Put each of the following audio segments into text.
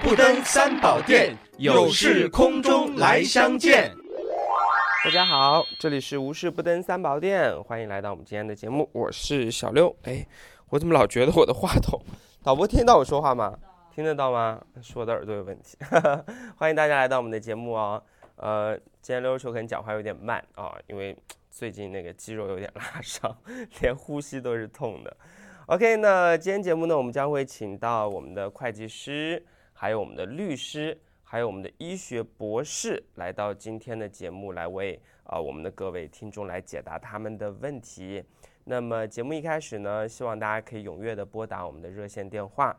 不登三宝殿，有事空中来相见。 大家好，这里是无事不登三宝殿，欢迎来到我们今天的节目，我是小六。我怎么老觉得我的话筒，导播听到我说话吗？听得到吗？是我的耳朵有问题。欢迎大家来到我们的节目哦。今天溜溜球可能讲话有点慢啊，因为最近那个肌肉有点拉伤，连呼吸都是痛的。OK， 那今天节目呢，我们将会请到我们的会计师，还有我们的律师，还有我们的医学博士来到今天的节目，来为我们的各位听众来解答他们的问题。那么节目一开始呢，希望大家可以踊跃的拨打我们的热线电话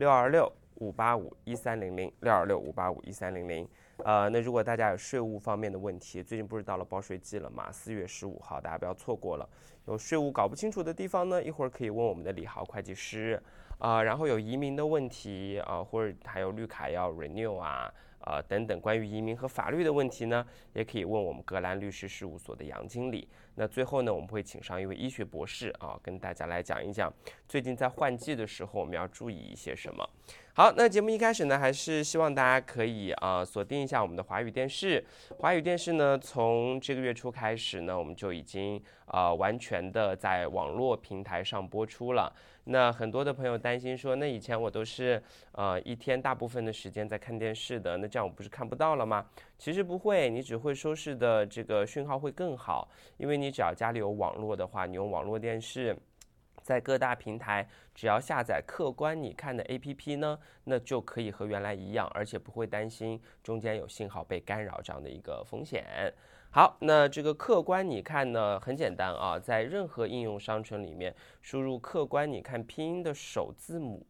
626-585-1300，626-585-1300。那如果大家有税务方面的问题，最近不是到了报税季了嘛，4月15号，大家不要错过了。有税务搞不清楚的地方呢，一会儿可以问我们的李豪会计师然后有移民的问题或者还有绿卡要 renew 等等关于移民和法律的问题呢，也可以问我们格兰律师事务所的杨经理。那最后呢，我们会请上一位医学博士跟大家来讲一讲最近在换季的时候我们要注意一些什么。好，那节目一开始呢，还是希望大家可以锁定一下我们的华语电视。华语电视呢，从这个月初开始呢，我们就已经完全的在网络平台上播出了。那很多的朋友担心说，那以前我都是一天大部分的时间在看电视的，那这样我不是看不到了吗？其实不会，你只会收视的这个讯号会更好，因为你只要家里有网络的话，你用网络电视在各大平台只要下载客观你看的 APP 呢，那就可以和原来一样，而且不会担心中间有信号被干扰这样的一个风险。好，那这个客观你看呢，很简单在任何应用商城里面输入客观你看拼音的首字母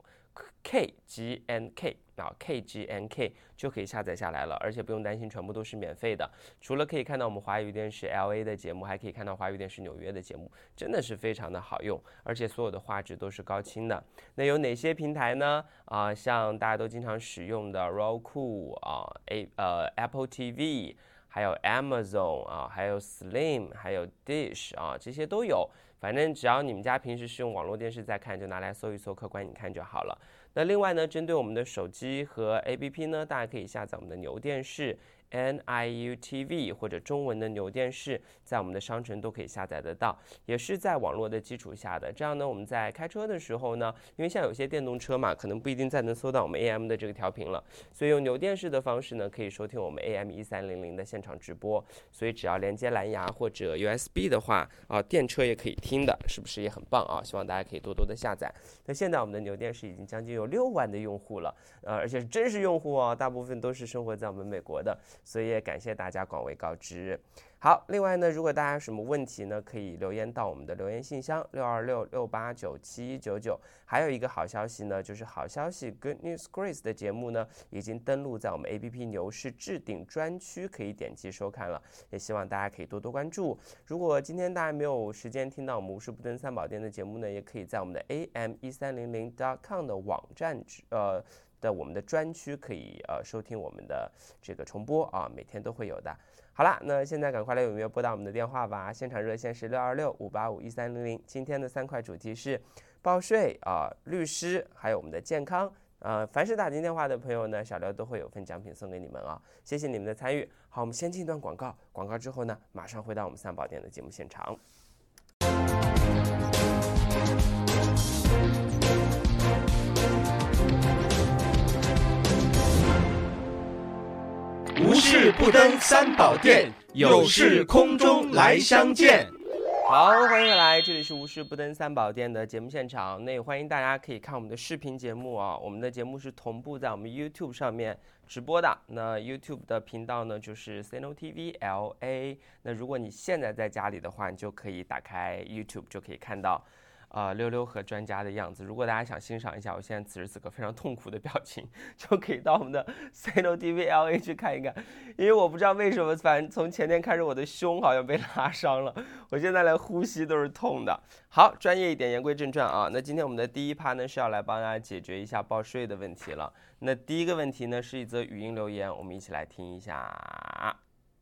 KGNK KGNK 就可以下载下来了，而且不用担心全部都是免费的。除了可以看到我们华语电视 LA 的节目，还可以看到华语电视纽约的节目，真的是非常的好用，而且所有的画质都是高清的。那有哪些平台呢？像大家都经常使用的 Roku Apple TV， 还有 Amazon还有 Sling， 还有 Dish 这些都有。反正只要你们家平时是用网络电视在看，就拿来搜一搜客观你看就好了。那另外呢，针对我们的手机和 APP 呢，大家可以下载我们的牛电视 NIU TV 或者中文的牛电视，在我们的商城都可以下载得到，也是在网络的基础下的。这样呢，我们在开车的时候呢，因为像有些电动车嘛，可能不一定再能搜到我们 AM 的这个调频了，所以用牛电视的方式呢，可以收听我们 AM1300 的现场直播。所以只要连接蓝牙或者 USB 的话电车也可以听的，是不是也很棒希望大家可以多多的下载。那现在我们的牛电视已经将近有6万的用户了，而且是真实用户大部分都是生活在我们美国的，所以也感谢大家广为告知。好，另外呢，如果大家有什么问题呢，可以留言到我们的留言信箱626-689-7199。还有一个好消息呢，就是好消息 Good News Grace 的节目呢，已经登录在我们 APP 牛市置顶专区，可以点击收看了。也希望大家可以多多关注。如果今天大家没有时间听到我们无事不登三宝殿的节目呢，也可以在我们的 AM1300.com 的网站的我们的专区可以收听我们的这个重播每天都会有的。好啦，那现在赶快来踊跃拨打我们的电话吧，现场热线是626-585-1300。今天的3块主题是报税律师，还有我们的健康。凡是打进电话的朋友呢，小刘都会有份奖品送给你们谢谢你们的参与。好，我们先进一段广告，广告之后呢，马上回到我们三宝殿的节目现场。 无事不登三宝殿，有事空中来相见。 好，欢迎回来，这里是无事不登三宝殿的节目现场。那也欢迎大家可以看我们的视频节目我们的节目是同步在我们 YouTube 上面直播的。那 YouTube 的频道呢就是 Sino TV LA。那如果你现在在家里的话，你就可以打开 YouTube， 就可以看到溜溜和专家的样子。如果大家想欣赏一下我现在此时此刻非常痛苦的表情，就可以到我们的 Sino TV LA 去看一看。因为我不知道为什么，反正从前天开始我的胸好像被拉伤了，我现在连呼吸都是痛的。好，专业一点，言归正传那今天我们的第一趴呢是要来帮大家解决一下报税的问题了。那第一个问题呢是一则语音留言，我们一起来听一下。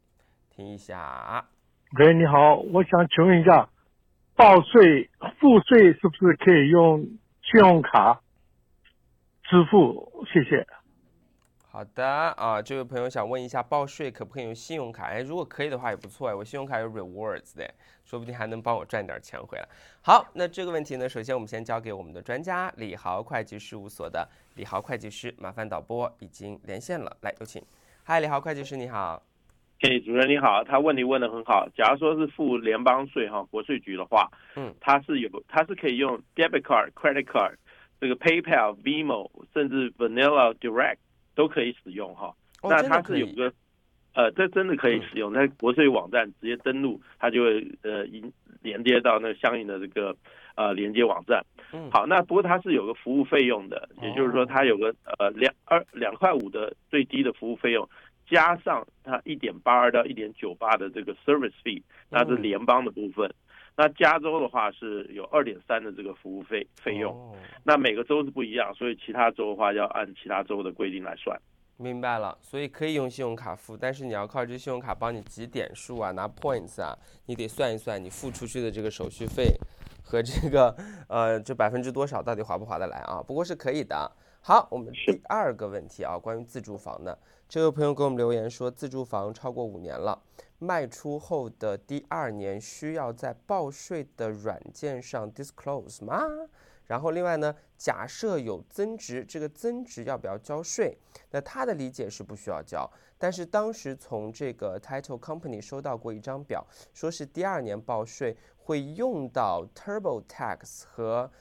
喂，你好，我想请问一下，报税付税是不是可以用信用卡支付？谢谢。 好的啊，这位朋友想问一下，报税可不可以用信用卡？哎，如果可以的话也不错哎，我信用卡有 rewards 的，说不定还能帮我赚点钱回来。好，那这个问题呢，首先我们先交给我们的专家李豪会计事务所的李豪会计师，麻烦导播已经连线了，来有请。嗨，李豪会计师你好。 主任你好，他问题问得很好。假如说是付联邦税国税局的话，它是可以用 debit card、credit card， 这个 PayPal、Venmo 甚至 Vanilla Direct 都可以使用那它是有个这真的可以使用，在国税网站直接登录，它就会连接到那个相应的这个连接网站。好，那不过它是有个服务费用的，也就是说它有个2.5块的最低的服务费用。加上它1.82到1.98的这个 service fee， 那是联邦的部分。那加州的话是有2.3的这个服务费用。那每个州是不一样，所以其他州的话要按其他州的规定来算。 明白了，所以可以用信用卡付，但是你要靠这信用卡帮你集点数啊，拿 points 啊，你得算一算你付出去的这个手续费和这个这%多少到底划不划得来啊？不过是可以的。好，我们第二个问题啊，关于自住房的，这位朋友给我们留言说，自住房超过5年了，卖出后的第2年需要在报税的软件上 disclose 吗？然后另外呢，假设有增值，这个增值要不要交税？那他的理解是不需要交，但是当时从这个 Title Company 收到过一张表，说是第2年报税会用到 TurboTax 和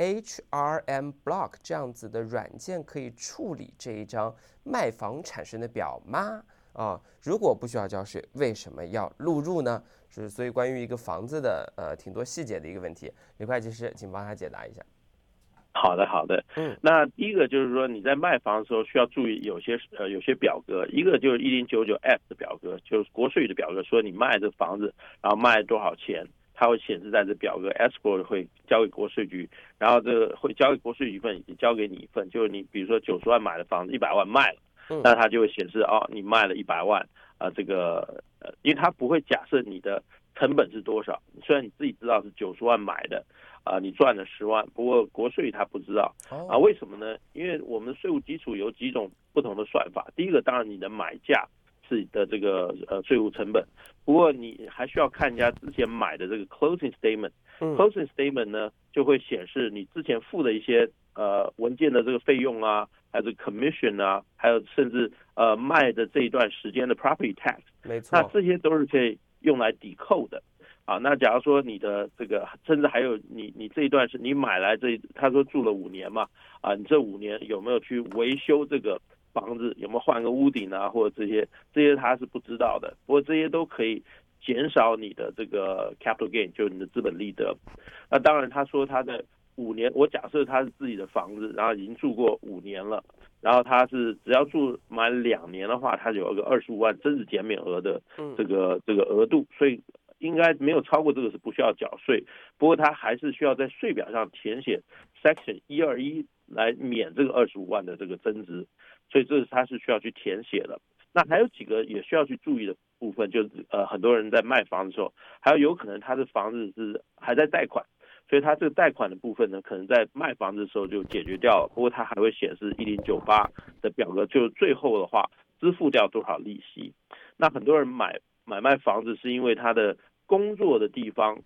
HRM Block 这样子的软件可以处理这一张卖房产生的表吗？如果不需要交税，为什么要录入呢？所以关于一个房子的挺多细节的一个问题，李会计师，请帮他解答一下。 好的。那第一个就是说你在卖房的时候需要注意有些表格，一个就是1099F 的表格，就是国税的表格，说你卖这房子，然后卖多少钱。它会显示在这表格 ，escrow 会交给国税局，然后这个会交给国税局一份，也交给你一份。就是你比如说90万买的房子，100万卖了，那它就会显示你卖了100万因为它不会假设你的成本是多少，虽然你自己知道是90万买的，你赚了10万，不过国税它不知道为什么呢？因为我们的税务基础有几种不同的算法，第一个当然你的买价是的这个税务成本，不过你还需要看一下之前买的这个 closing statement。closing statement 呢就会显示你之前付的一些文件的这个费用啊，还有这个 commission 啊，还有甚至卖的这一段时间的 property tax。 没错， 那这些都是可以用来抵扣的。那假如说你的这个，甚至还有你这一段是你买来他说住了5年嘛，你这5年有没有去维修这个房子，有没有换个屋顶啊，或者这些他是不知道的。不过这些都可以减少你的这个 capital gain， 就是你的资本利得。那当然他说他的5年，我假设他是自己的房子，然后已经住过5年了，然后他是只要满2年的话，他有一个25万增值减免额的这个额度，所以应该没有超过这个是不需要缴税。不过他还是需要在税表上填写 Section 121来免这个25万的这个增值，所以这是他是需要去填写的。那还有几个也需要去注意的部分，就是很多人在卖房的时候，还有可能他的房子是还在贷款，所以他这个贷款的部分呢，可能在卖房子的时候就解决掉了。不过他还会显示1098的表格，就是最后的话支付掉多少利息。那很多人买卖房子是因为他的工作的地方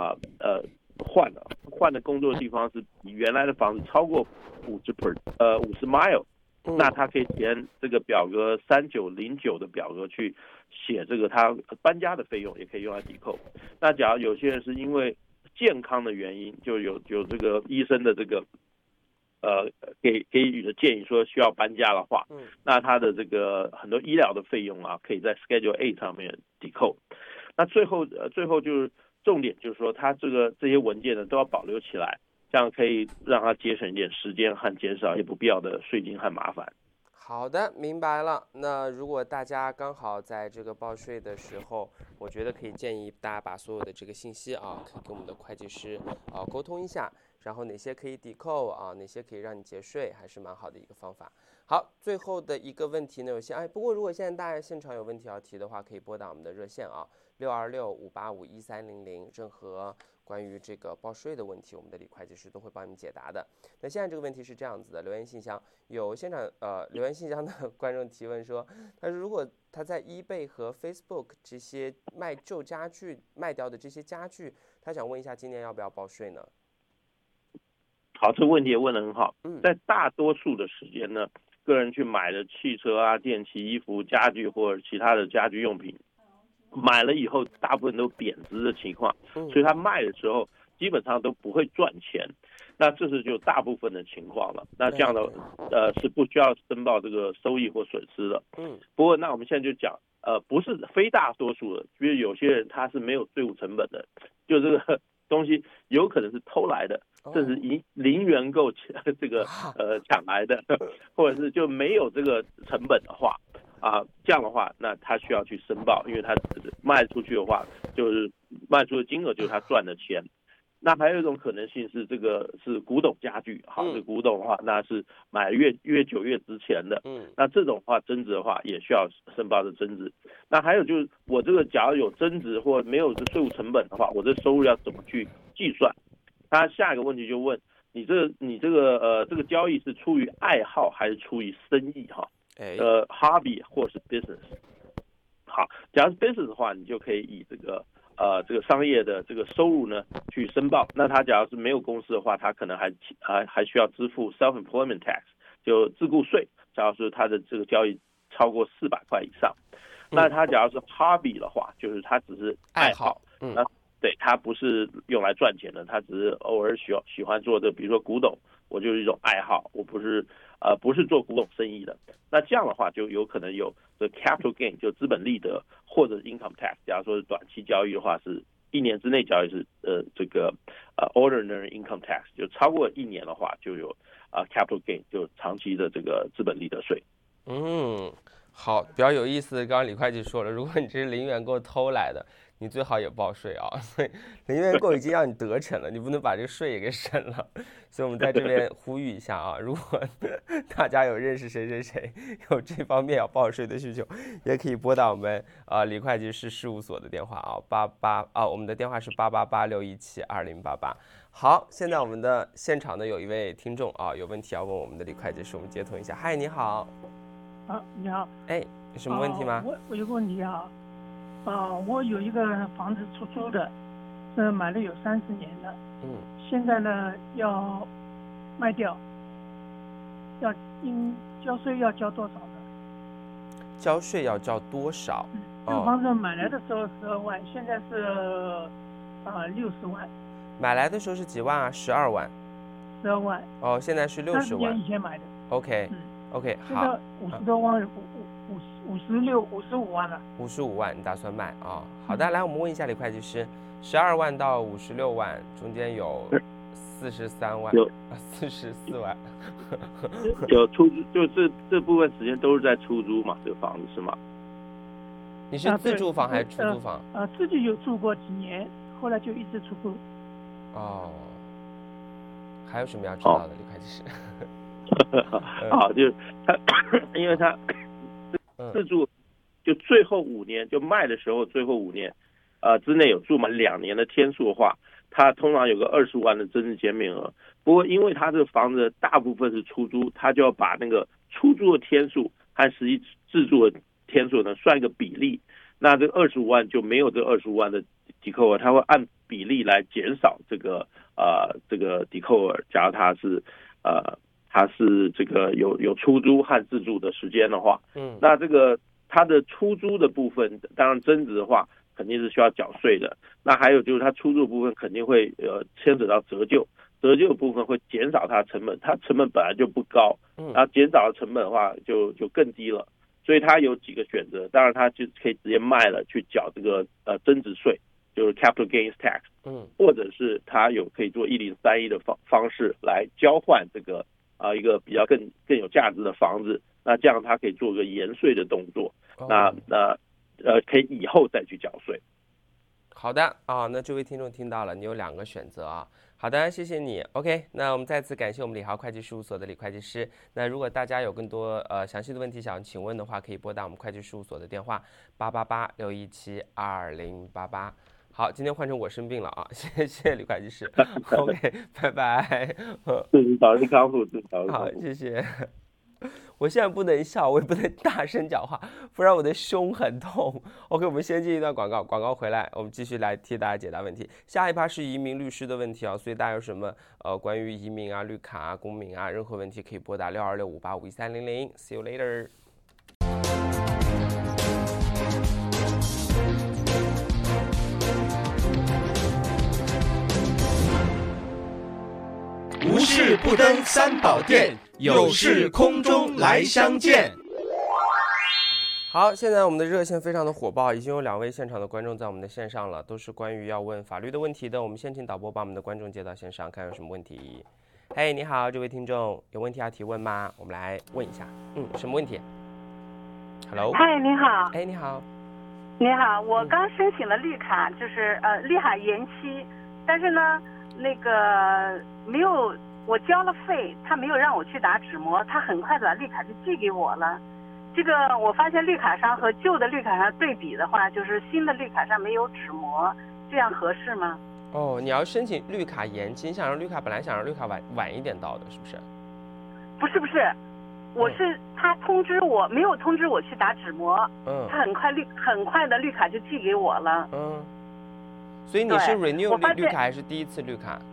换的工作的地方是比原来的房子超过50 mile。那他可以填这个表格3909的表格去写这个他搬家的费用，也可以用来抵扣。那假如有些人是因为健康的原因，就有这个医生的这个给予的建议说需要搬家的话，那他的这个很多医疗的费用可以在 Schedule A 上面抵扣。那最后就是重点，就是说他这些文件呢都要保留起来。这样可以让它节省一点时间和减少一些不必要的税金和麻烦。 好的，明白了。那如果大家刚好在这个报税的时候，我觉得可以建议大家把所有的这个信息可以跟我们的会计师沟通一下，然后哪些可以抵扣哪些可以让你节税，还是蛮好的一个方法。好，最后的一个问题呢，不过如果现在大家现场有问题要提的话，可以拨打我们的热线626-585-1300，任何关于这个报税的问题，我们的李会计师都会帮你解答的。那现在这个问题是这样子的，留言信箱有现场留言信箱的观众提问说，他说如果他在 eBay 和 Facebook 这些卖旧家具卖掉的这些家具，他想问一下今年要不要报税呢？ 好，这个问题也问得很好。在大多数的时间呢，个人去买的汽车啊、电器、衣服、家具或者其他的家居用品，买了以后大部分都贬值的情况，所以他卖的时候基本上都不会赚钱。那这是就大部分的情况了。那这样的是不需要申报这个收益或损失的。不过那我们现在就讲不是非大多数的，因为有些人他是没有税务成本的，就这个东西有可能是偷来的，甚至零元购这个抢来的，或者是就没有这个成本的话这样的话，那他需要去申报，因为他卖出去的话，就是卖出的金额就是他赚的钱。那还有一种可能性是这个是古董家具，这古董的话，那是买越久越值钱的。那这种话增值的话，也需要申报的增值。那还有就是我这个假如有增值或没有税务成本的话，我这收入要怎么去计算？他下一个问题就问你这个交易是出于爱好还是出于生意hobby 或是 business。好，假如是 business 的话，你就可以以这个商业的这个收入呢去申报。那他假如是没有公司的话，他可能还需要支付 self-employment tax， 就自雇税。假如是他的这个交易超过400块以上，那他假如是 hobby 的话，就是他只是爱好，那对他不是用来赚钱的，他只是偶尔喜欢做的，比如说古董，我就是一种爱好，我不是做古董生意的。那这样的话就有可能有the capital gain， 就资本利得，或者 income tax。假如说是短期交易的话，是1年之内交易是这个ordinary income tax， 就超过1年的话就有capital gain， 就长期的这个资本利得税。 好，比较有意思的，刚刚李会计说了，如果你这是零元购偷来的，你最好也报税啊。所以零元购已经让你得逞了，你不能把这个税也给省了。所以我们在这边呼吁一下啊，如果大家有认识谁有这方面要报税的需求，也可以拨打我们李会计师事务所的电话我们的电话是888617288。好，现在我们的现场呢有一位听众有问题要问我们的李会计师，我们接通一下。嗨，你好。 你好。 有什么问题吗？ 我有个问题我有一个房子出租的，是买了有30年了。现在呢要卖掉，交税要交多少呢？ 交税要交多少？ 这个房子买来的时候12万，现在是60万。 买来的时候是几万啊？12万。 12万。 现在是60万。30 年以前买的。 OK， 现在50多万，55万了。 55万，你打算卖好的，来，我们问一下李会计师，12万到56万中间有43万，44万。 有出租，就这部分时间都是在出租嘛，这个房子是吗？ 你是自住房还是出租房？ 自己有住过几年，后来就一直出租。 还有什么要知道的，李会计师？ 就是他，因为他自住，就最后5年，就卖的时候最后5年，之内有住满2年的天数的话，他通常有个25万的增值减免额。不过因为他这个房子大部分是出租，他就要把那个出租的天数和实际自住的天数呢算一个比例。那这个25万就没有这25万的抵扣额，他会按比例来减少这个抵扣额。假如他是这个有出租和自住的时间的话，那这个他的出租的部分，当然增值的话肯定是需要缴税的。那还有就是他出租的部分肯定会牵扯到折旧的部分会减少他的成本，他成本本来就不高，然后减少的成本的话就更低了。所以他有几个选择，当然他就可以直接卖了去缴这个增值税，就是 capital gains tax，或者是他可以做1031的方式来交换这个一个比较更有价值的房子。那这样他可以做个延税的动作，那可以以后再去缴税。 好的那这位听众听到了，你有2个选择好的，谢谢你。OK， 那我们再次感谢我们李豪会计事务所的李会计师。那如果大家有更多详细的问题想请问的话，可以拨打我们会计事务所的电话888617288。 好，今天换成我生病了啊，谢谢吕会计师。OK， 拜拜。 祝你早日康复，祝你早日康复。 好，谢谢。我现在不能笑，我也不能大声讲话，不然我的胸很痛。OK， 我们先进一段广告，广告回来，我们继续来替大家解答问题。下一趴是移民律师的问题啊，所以大家有什么关于移民啊、绿卡啊、公民啊，任何问题可以拨打6265851300。See you later。 无事不登三宝殿，有事空中来相见。 好，现在我们的热线非常的火爆，已经有2位现场的观众在我们的线上了，都是关于要问法律的问题的。我们先请导播把我们的观众接到线上，看有什么问题。嘿，你好，这位听众，有问题要提问吗？我们来问一下。什么问题 ？Hello。 嗨，你好。 哎，你好。 你好，我刚申请了绿卡，就是绿卡延期，但是呢，那个没有，我交了费，他没有让我去打纸模，他很快的把绿卡就寄给我了。这个我发现绿卡上和旧的绿卡上对比的话，就是新的绿卡上没有纸模，这样合适吗？ 哦，你要申请绿卡延期，本来想让绿卡晚一点到的，是不是？ 不是，我是他通知我，没有通知我去打纸模，他很快的绿卡就寄给我了。 所以你是 renew 绿卡还是第一次绿卡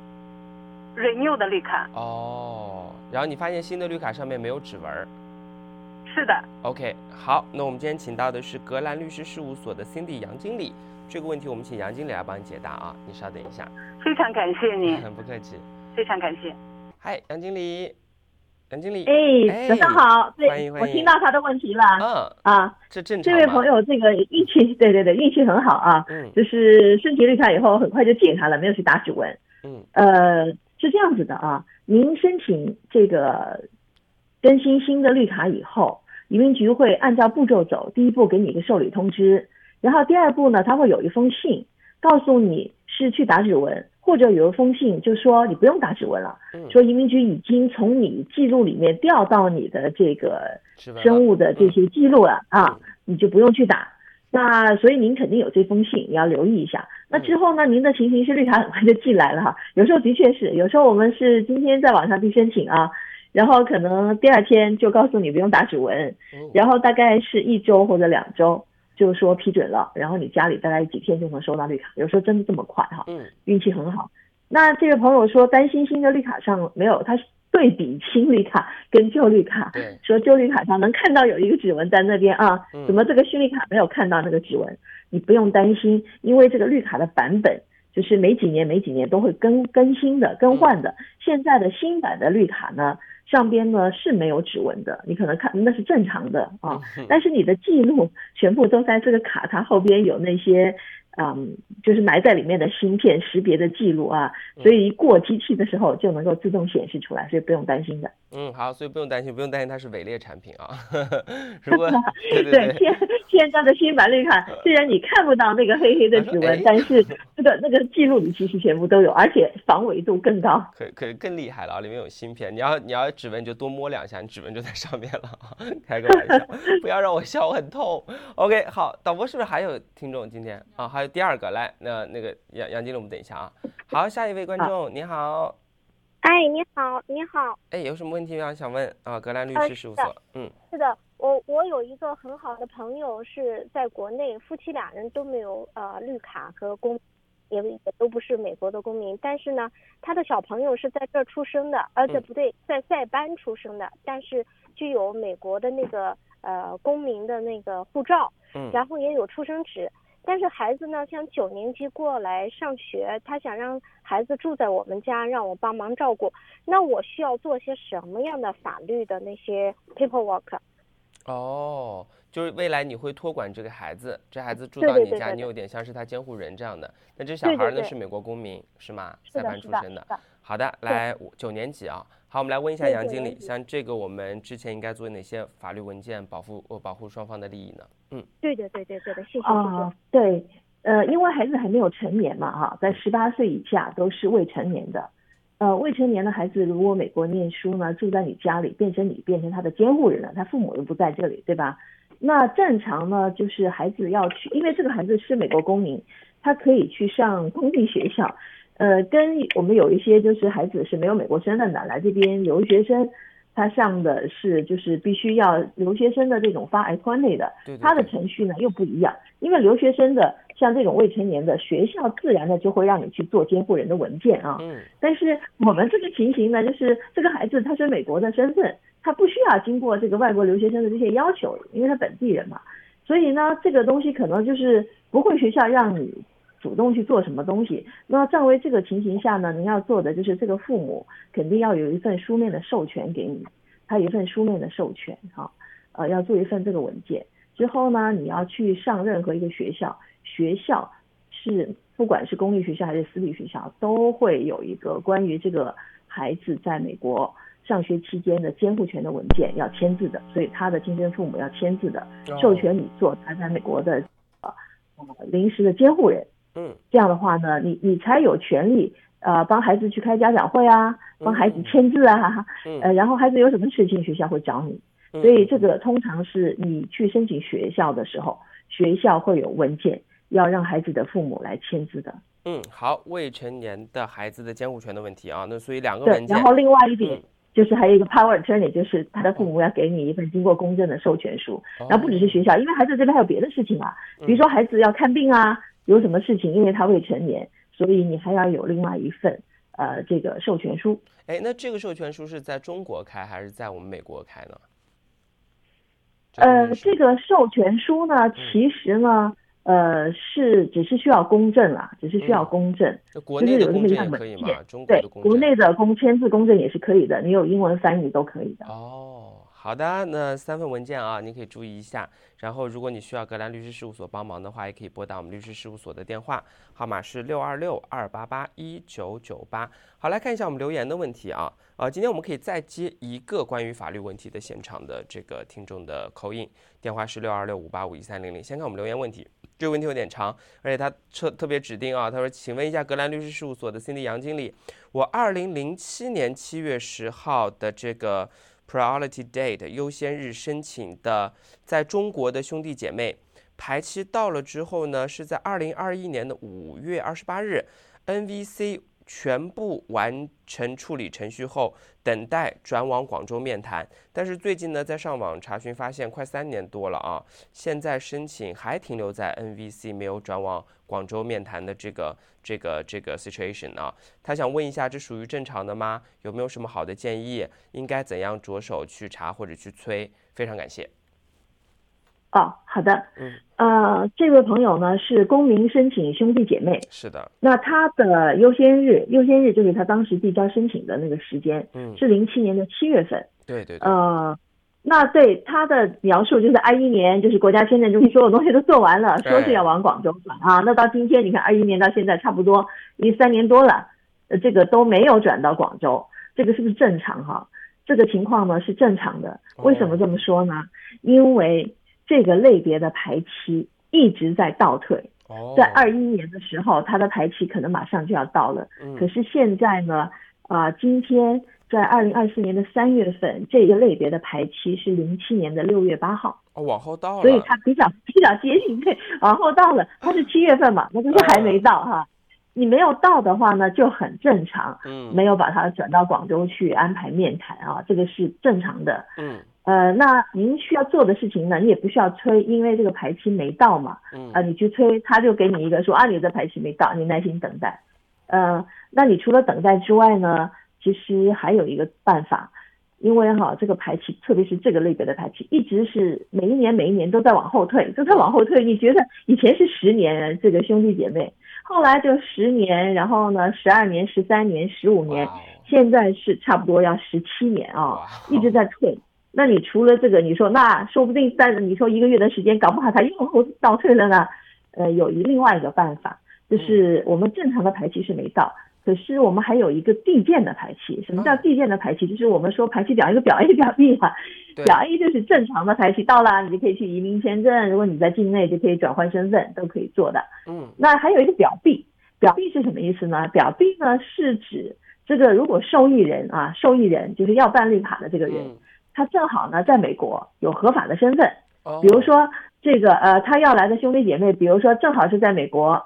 ？renew 的绿卡。 哦，然后你发现新的绿卡上面没有指纹。 是的。 OK， 好，那我们今天请到的是格兰律师事务所的 Cindy 杨经理，这个问题我们请杨经理来帮你解答啊，你稍等一下。 非常感谢你。 很不客气。 非常感谢。 嗨，杨经理。杨经理， 早上好。对， 欢迎。 我听到他的问题了。 这正常。 这位朋友这个运气，对，运气很好啊。就是申请绿卡以后很快就解开了，没有去打指纹。是这样子的啊，您申请这个更新新的绿卡以后，移民局会按照步骤走，第一步给你一个受理通知，然后第二步呢，他会有一封信告诉你是去打指纹，或者有一封信就说你不用打指纹了，说移民局已经从你记录里面调到你的这个生物的这些记录了啊，你就不用去打。那所以您肯定有这封信，你要留意一下。那之后呢，您的情形是绿卡很快就进来了哈，有时候的确是，有时候我们是今天在网上去申请啊，然后可能第2天就告诉你不用打指纹，然后大概是1周或者2周就说批准了，然后你家里大概几天就能收到绿卡，有时候真的这么快哈，运气很好。那这个朋友说担心新的绿卡上没有，他对比新绿卡跟旧绿卡，说旧绿卡上能看到有一个指纹在那边啊，怎么这个新绿卡没有看到那个指纹？你不用担心，因为这个绿卡的版本就是每几年都会更新的、更换的。现在的新版的绿卡呢，上边呢是没有指纹的，你可能看那是正常的啊，但是你的记录全部都在这个卡，它后边有那些就是埋在里面的芯片识别的记录啊，所以一过机器的时候就能够自动显示出来，所以不用担心的。 好，所以不用担心它是伪劣产品啊。如果对，现在的新版绿卡，虽然你看不到那个黑黑的指纹，但是那个记录里其实全部都有，而且防伪度更高。 可更厉害了啊！里面有芯片，你要指纹就多摸2下，你指纹就在上面了。开个玩笑，不要让我笑，很痛。OK， 好，导播是不是还有听众今天啊？还有第2个来，那个杨经理，我们等一下啊。好，下一位观众，你好。 哎，你好，你好。 哎，有什么问题想问啊？格兰律师事务所。 是的，我有一个很好的朋友是在国内，夫妻2人都没有绿卡和公，也都不是美国的公民，但是呢，他的小朋友是在这儿出生的，不对，在塞班出生的，但是具有美国的那个公民的那个护照，然后也有出生纸。但是孩子呢，像9年级过来上学，他想让孩子住在我们家，让我帮忙照顾。那我需要做些什么样的法律的那些 paperwork？ 就是未来你会托管这个孩子，这孩子住到你家，你有点像是他监护人这样的。那这小孩呢是美国公民是吗？塞班出生的。好的，来9年级啊。好，我们来问一下杨经理，像这个我们之前应该做哪些法律文件保护双方的利益呢？ 对的，谢谢。 对，因为孩子还没有成年嘛哈，在18岁以下都是未成年的。未成年的孩子如果美国念书呢，住在你家里，变成他的监护人了，他父母又不在这里，对吧？那正常呢，就是孩子要去，因为这个孩子是美国公民， 他可以去上公立学校。跟我们有一些就是孩子是没有美国身份的来这边留学生，他上的是就是必须要留学生的这种发 I-20 的，他的程序呢又不一样，因为留学生的像这种未成年的学校自然的就会让你去做监护人的文件啊。但是我们这个情形呢，就是这个孩子他是美国的身份，他不需要经过这个外国留学生的这些要求，因为他本地人嘛，所以呢这个东西可能就是不会学校让你主动去做什么东西。那在为这个情形下呢，您要做的就是这个父母肯定要有一份书面的授权给你，他有一份书面的授权要做一份这个文件。之后呢，你要去上任何一个学校，学校是不管是公立学校还是私立学校，都会有一个关于这个孩子在美国上学期间的监护权的文件要签字的，所以他的亲生父母要签字的，授权你做他在美国的临时的监护人。这样的话呢，你才有权利帮孩子去开家长会啊，帮孩子签字啊，然后孩子有什么事情学校会找你。所以这个通常是你去申请学校的时候，学校会有文件要让孩子的父母来签字的。 好，未成年的孩子的监护权的问题啊，那所以两个文件。 对，然后另外一点就是还有一个 power attorney， 就是他的父母要给你一份经过公证的授权书。然后不只是学校，因为孩子这边还有别的事情啊，比如说孩子要看病啊，有什么事情，因为他未成年，所以你还要有另外一份这个授权书。 那这个授权书是在中国开还是在我们美国开呢？ 这个授权书呢，其实呢，只是需要公证啦，只是需要公证。 国内的公证也可以吗？中国的公证？ 对，国内的签字公证也是可以的，你有英文翻译都可以的。 好的，那3份文件啊，你可以注意一下。然后，如果你需要格兰律师事务所帮忙的话，也可以拨打我们律师事务所的电话，号码是626-288-1998。好，来看一下我们留言的问题啊。今天我们可以再接一个关于法律问题的现场的这个听众的call in，电话是626-585-1300。先看我们留言问题，这个问题有点长，而且他特别指定啊，他说：“请问一下格兰律师事务所的 Cindy 杨经理，我2007年7月10号的这个。Priority Date 优先日申请的在中国的兄弟姐妹排期到了之后呢，是在2021年的5月28日 NVC 全部完成处理程序后，等待转往广州面谈。但是最近呢，在上网查询发现，快3年多了啊，现在申请还停留在 NVC 没有转往广州面谈的这个 situation 啊。他想问一下，这属于正常的吗？有没有什么好的建议？应该怎样着手去查或者去催？非常感谢。 好的。这位朋友呢是公民申请兄弟姐妹。 是的。 那他的优先日就是他当时递交申请的那个时间，是07年的7月份。 对。 那对他的描述就是21年，就是国家签证中心所有东西都做完了，说是要往广州转啊。那到今天你看21年到现在差不多已经3年多了，这个都没有转到广州，这个是不是正常哈？这个情况呢是正常的。为什么这么说呢？因为这个类别的排期一直在倒退。在21年的时候，他的排期可能马上就要到了，可是现在呢，今天在2024年的3月份，这个类别的排期是07年的6月8号。 往后到了。 所以它比较接近，对，往后到了。它是7月份嘛，那就是还没到哈。你没有到的话呢，就很正常。没有把它转到广州去安排面谈啊，这个是正常的。那您需要做的事情呢，你也不需要催，因为这个排期没到嘛。你去催，他就给你一个说你的排期没到，你耐心等待。那你除了等待之外呢，其实还有一个办法，因为这个排期，特别是这个类别的排期，一直是每一年都在往后退，你觉得以前是10年这个兄弟姐妹，后来就10年，然后呢12年、13年、15年，现在是差不多要17年一直在退。那你除了这个，你说那说不定在你说1个月的时间，搞不好它又倒退了呢。有另外一个办法，就是我们正常的排期是没到，可是我们还有一个递件的排期。什么叫递件的排期？就是我们说排期表，一个表 A 表 B 嘛。表 A 就是正常的排期到了，你就可以去移民签证，如果你在境内就可以转换身份，都可以做的。那还有一个表 B， 表 B 是什么意思呢？表 B 呢是指这个如果受益人就是要办绿卡的这个人，他正好呢在美国有合法的身份，比如说这个他要来的兄弟姐妹，比如说正好是在美国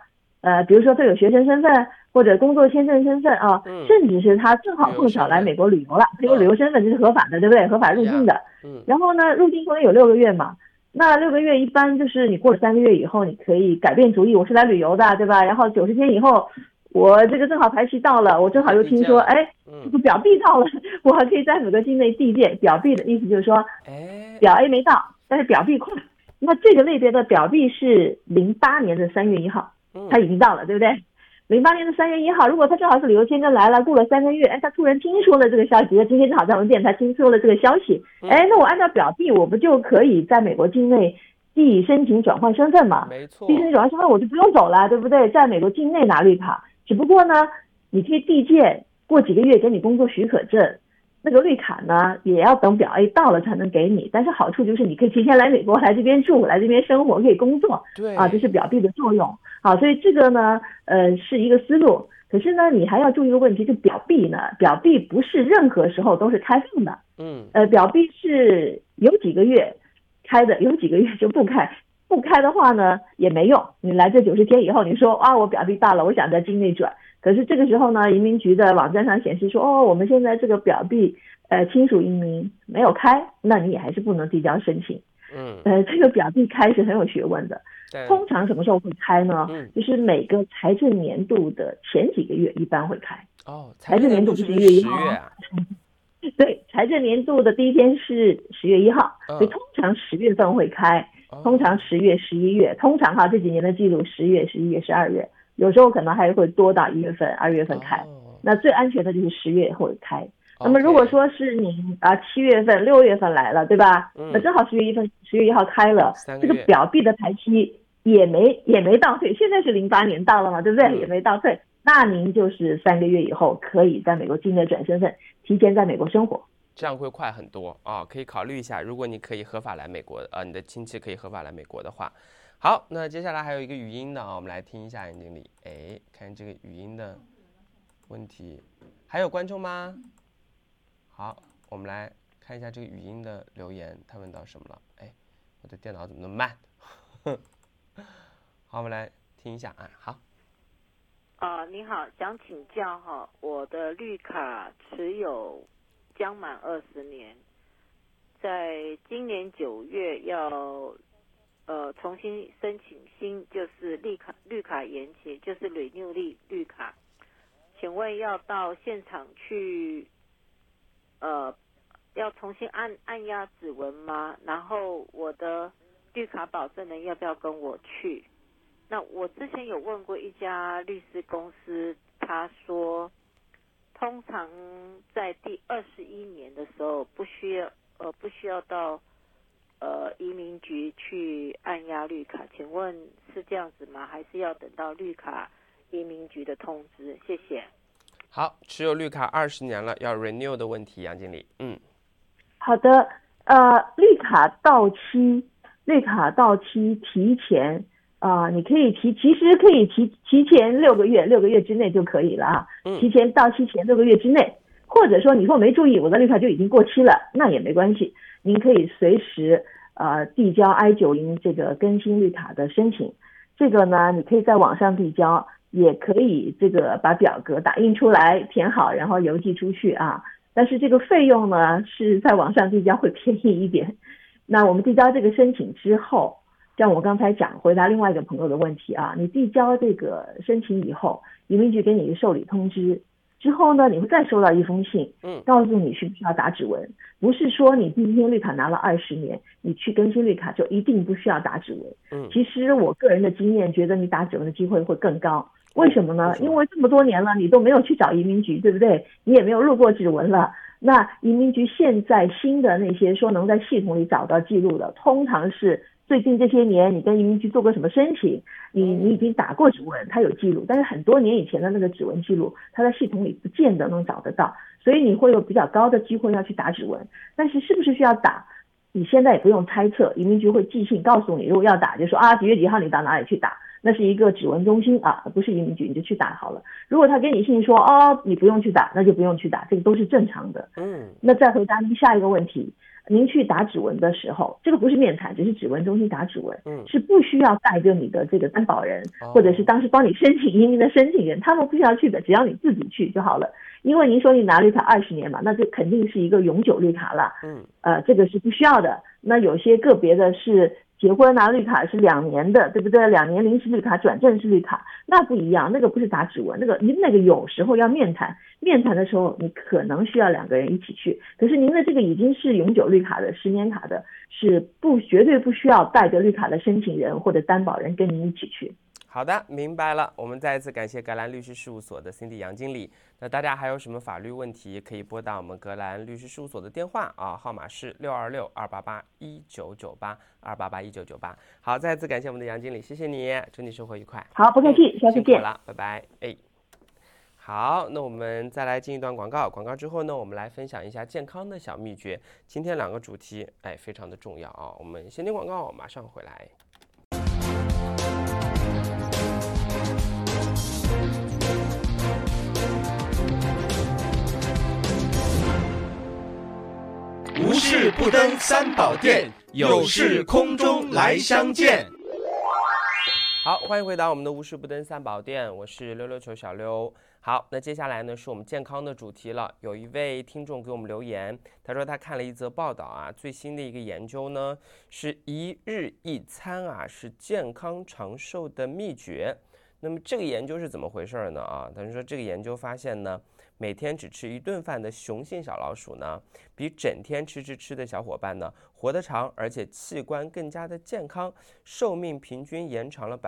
比如说他有学生身份或者工作签证身份啊，甚至是他正好碰巧来美国旅游了，他有旅游身份，这是合法的，对不对？合法入境的。然后呢，入境可能有6个月嘛，那6个月一般就是你过了3个月以后，你可以改变主意，我是来旅游的，对吧？然后90天以后，我这个正好排期到了，我正好又听说，哎，这个表 B 到了，我还可以在美国境内递件。表 B 的意思就是说，表 A 没到，但是表 B 快。那这个类别的表 B 是08年的3月1号，他已经到了，对不对？08年的3月1号，如果他正好是旅游签证来了，过了3个月，哎，他突然听说了这个消息，今天正好在我们电台听说了这个消息，哎，那我按照表 B， 我不就可以在美国境内递申请转换身份嘛？ 没错， 递申请转换身份我就不用走了，对不对？在美国境内拿绿卡，只不过呢，你可以递件，过几个月给你工作许可证。那个绿卡呢，也要等表 A 到了才能给你，但是好处就是你可以提前来美国，来这边住，来这边生活，可以工作， 对啊，这是表 B 的作用。好，所以这个呢，是一个思路。可是呢，你还要注意一个问题，就表 B 呢，表 B 不是任何时候都是开放的，表 B 是有几个月开的，有几个月就不开。不开的话呢，也没用。你来这90天以后，你说啊，我表 B 到了，我想在境内转。可是这个时候呢，移民局的网站上显示说，我们现在这个表 B，亲属移民没有开，那你也还是不能递交申请。这个表 B 开是很有学问的。通常什么时候会开呢？就是每个财政年度的前几个月一般会开。 财政年度是 1月1号。对，财政年度的第一天是10月1号，所以通常10月份会开。通常10月、11月，通常这几年的记录10月、11月、12月，有时候可能还会多到1月份、2月份开。那最安全的就是10月会开。那么如果说是你7月份、6月份来了，对吧？那正好10月1号开了，这个表 B 的排期也没倒退，现在是08年到了嘛，对不对？也没倒退，那您就是3个月以后可以在美国境内转身份，提前在美国生活。 这样会快很多可以考虑一下。如果你可以合法来美国，你的亲戚可以合法来美国的话，好，那接下来还有一个语音的我们来听一下杨经理。看这个语音的问题，还有观众吗？好，我们来看一下这个语音的留言，他问到什么了？我的电脑怎么那么慢？好，我们来听一下好。 你好，想请教我的绿卡持有将满20年，在今年9月要重新申请就是绿卡延期，就是 renew 绿卡，请问要到现场去要重新按压指纹吗？然后我的绿卡保证人要不要跟我去？那我之前有问过一家律师公司，他说通常在第21年的时候不需要到移民局去按压绿卡，请问是这样子吗？还是要等到绿卡移民局的通知？谢谢。 好，持有绿卡20年了，要 renew 的问题，杨经理。 好的，绿卡到期提前你可以其实可以提前6个月之内就可以了提前到期前6个月之内，或者说你说没注意，我的绿卡就已经过期了，那也没关系，您可以随时递交 I-90这个更新绿卡的申请。这个呢，你可以在网上递交，也可以这个把表格打印出来填好，然后邮寄出去但是这个费用呢是在网上递交会便宜一点。那我们递交这个申请之后，像我刚才讲回答另外一个朋友的问题你递交这个申请以后，移民局给你一个受理通知之后呢，你会再收到一封信，告诉你需不需要打指纹。不是说你今天绿卡拿了20年，你去更新绿卡就一定不需要打指纹。其实我个人的经验觉得你打指纹的机会会更高。为什么呢？因为这么多年了，你都没有去找移民局，对不对？你也没有录过指纹了。那移民局现在新的那些说能在系统里找到记录的，通常是最近这些年你跟移民局做过什么申请，你已经打过指纹，它有记录，但是很多年以前的那个指纹记录，它在系统里不见得能找得到，所以你会有比较高的机会要去打指纹。但是是不是需要打，你现在也不用猜测，移民局会寄信告诉你，如果要打就说几月几号你到哪里去打，那是一个指纹中心不是移民局，你就去打好了。如果他给你信说你不用去打，那就不用去打，这个都是正常的。那再回答您下一个问题， 您去打指纹的时候，这个不是面谈，只是指纹中心打指纹，是不需要带着你的这个担保人，或者是当时帮你申请移民的申请人，他们不需要去的，只要你自己去就好了。因为您说你拿绿卡20年嘛，那这肯定是一个永久绿卡了，这个是不需要的。那有些个别的是结婚拿绿卡是2年的，对不对？2年临时绿卡转正式绿卡，那不一样，那个不是打指纹，那个有时候要面谈，面谈的时候你可能需要2个人一起去。可是您的这个已经是永久绿卡的10年卡的，是绝对不需要带着绿卡的申请人或者担保人跟您一起去。 好的，明白了。我们再一次感谢格兰律师事务所的 Cindy 杨经理。那大家还有什么法律问题，可以拨打我们格兰律师事务所的电话啊，号码是626-288-1998，288-1998。好，再次感谢我们的杨经理，谢谢你，祝你生活愉快。 好，不客气，下次见。 辛苦了，拜拜。好，那我们再来进一段广告。广告之后呢，我们来分享一下健康的小秘诀。今天2个主题，非常的重要啊。我们先听广告，马上回来。 无事不登三宝殿，有事空中来相见。 好，欢迎回到我们的无事不登三宝殿，我是溜溜球小溜。好，那接下来呢是我们健康的主题了。有一位听众给我们留言，他说他看了一则报道啊，最新的一个研究呢是1日1餐啊是健康长寿的秘诀。那么这个研究是怎么回事呢？他说这个研究发现呢，每天只吃1顿饭的雄性小老鼠呢，比整天吃的小伙伴呢活得长，而且器官更加的健康，寿命平均延长了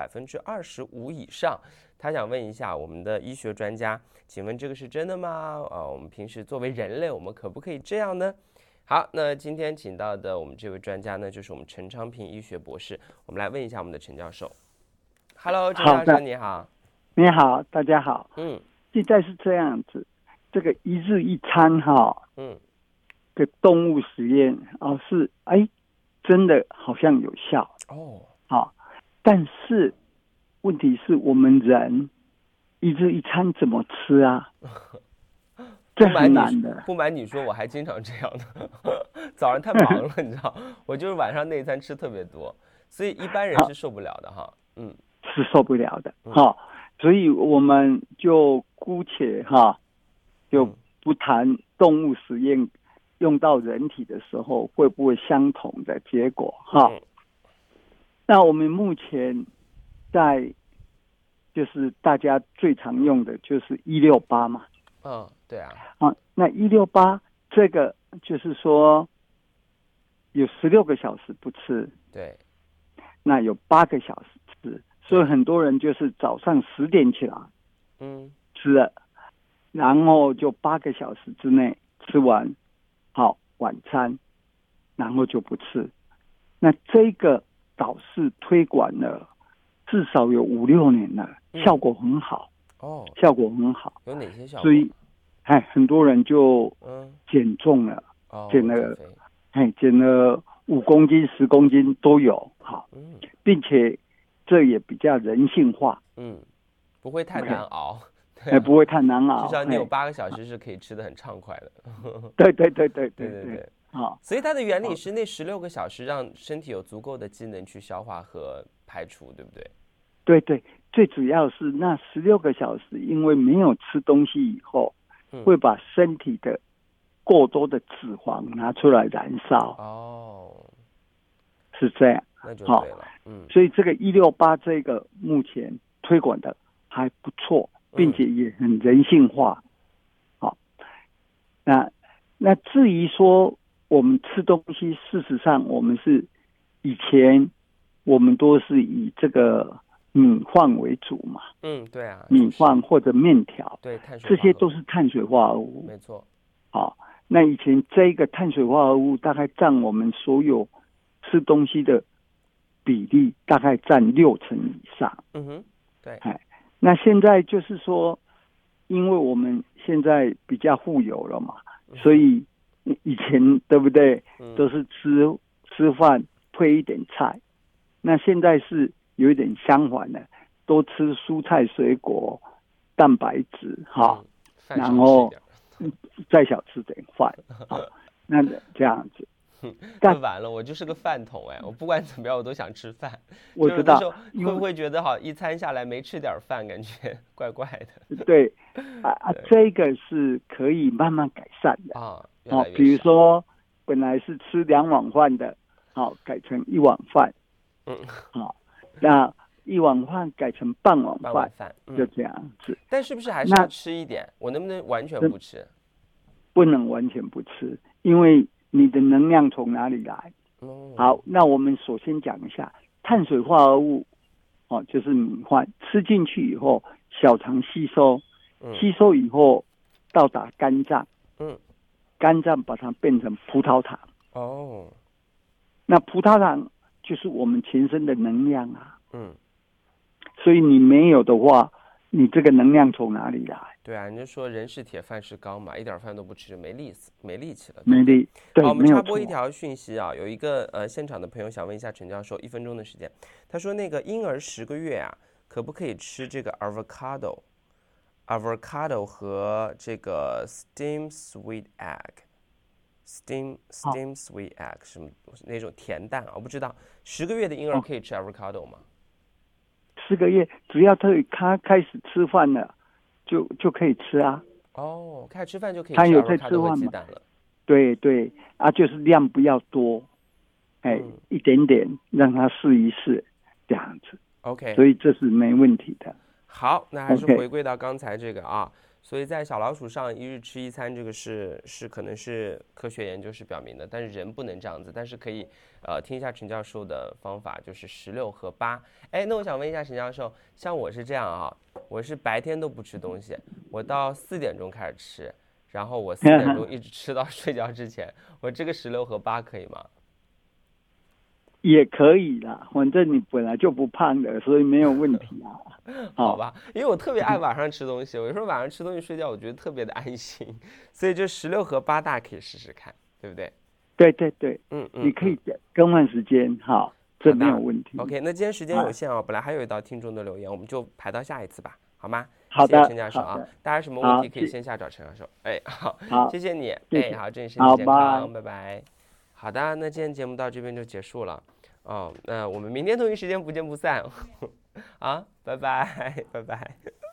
25%以上。他想问一下我们的医学专家，请问这个是真的吗？我们平时作为人类，我们可不可以这样呢？好，那今天请到的我们这位专家呢，就是我们陈昌平医学博士。我们来问一下我们的陈教授。Hello， 陈教授你好。 你好，大家好。现在是这样子，这个1日1餐的动物实验是真的好像有效但是问题是我们人1日1餐怎么吃啊？这很难的。 不瞒你说，我还经常这样的。早上太忙了，你知道，我就是晚上那一餐吃特别多，所以一般人是受不了的哈。 是受不了的所以我们就姑且就不谈动物实验用到人体的时候会不会相同的结果那我们目前在就是大家最常用的就是168嘛。 对啊。 那168这个就是说有16个小时不吃， 对， 那有8个小时吃。所以很多人就是早上10点起来，吃了，然后就8个小时之内吃完好晚餐，然后就不吃。那这个导师推广了至少有5-6年了，效果很好。效果很好。 有哪些效果？ 所以很多人就减重了，减了5公斤、10公斤都有。并且这也比较人性化， 不会太难熬， 不会太难熬。 至少你有8个小时是可以吃得很畅快的。 对。 所以它的原理是那16个小时让身体有足够的机能去消化和排除，对不对？ 对，最主要是那16个小时，因为没有吃东西以后，会把身体的过多的脂肪拿出来燃烧。是这样。 那就对了。 所以这个168这个目前推广的还不错，并且也很人性化。那至于说我们吃东西，事实上我们是以前我们都是以这个米饭为主嘛。 对啊， 米饭或者面条， 对，碳水这些都是碳水化合物。 没错。 那以前这个碳水化合物大概占我们所有吃东西的比例大概占60%以上。 对。 那现在就是说，因为我们现在比较富有了嘛，所以以前对不对，都是吃饭配一点菜。那现在是有一点相反的，多吃蔬菜水果、蛋白质然后再少吃点饭。那这样子。 那完了，我就是个饭桶哎，我不管怎么样我都想吃饭。 我知道。 会不会觉得好一餐下来没吃点饭，感觉怪怪的？ 对，这个是可以慢慢改善的啊。 比如说本来是吃2碗饭的，好改成1碗饭。好，那1碗饭改成半碗饭，就这样子。 但是不是还是要吃一点？我能不能完全不吃？ 不能完全不吃，因为你的能量从哪里来？好，那我们首先讲一下碳水化合物，就是米饭，吃进去以后，小肠吸收，吸收以后到达肝脏，肝脏把它变成葡萄糖。那葡萄糖就是我们全身的能量啊。所以你没有的话，你这个能量从哪里来？ 对啊，你就说人是铁，饭是钢嘛，一点饭都不吃就没力气了。 没力。对， 好，我们插播一条讯息啊，有一个现场的朋友想问一下陈教授，1分钟的时间，他说那个婴儿10个月啊，可不可以吃这个 avocado 和这个 steam sweet egg。steam sweet egg 什么那种甜蛋啊？我不知道，10个月的婴儿可以吃 avocado 吗 ？10个月，只要他开始吃饭了，就可以吃啊。 开始吃饭就可以吃 avocado 和鸡蛋了。对就是量不要多，一点点让他试一试，这样子。 OK， 所以这是没问题的。 好，那还是回归到刚才这个啊。所以在小老鼠上1日吃1餐，这个是可能是科学研究是表明的，但是人不能这样子，但是可以听一下陈教授的方法，就是16和8。那我想问一下陈教授，像我是这样啊，我是白天都不吃东西，我到4点钟开始吃，然后我4点钟一直吃到睡觉之前，我这个16和8可以吗？ 也可以啦，反正你本来就不胖的，所以没有问题啊。 好吧，因为我特别爱晚上吃东西，有时候晚上吃东西睡觉，我觉得特别的安心，所以就16和8大可以试试看，对不对？ 对，你可以更换时间，好，这没有问题。 OK， 那今天时间有限啊，本来还有一道听众的留言，我们就排到下一次吧，好吗？ 好的， 谢谢陈教授啊，大家有什么问题可以线下找陈教授。好，谢谢你，好，祝你身体健康，拜拜。好的，那今天节目到这边就结束了。那我们明天同一时间不见不散。好，拜拜，拜拜。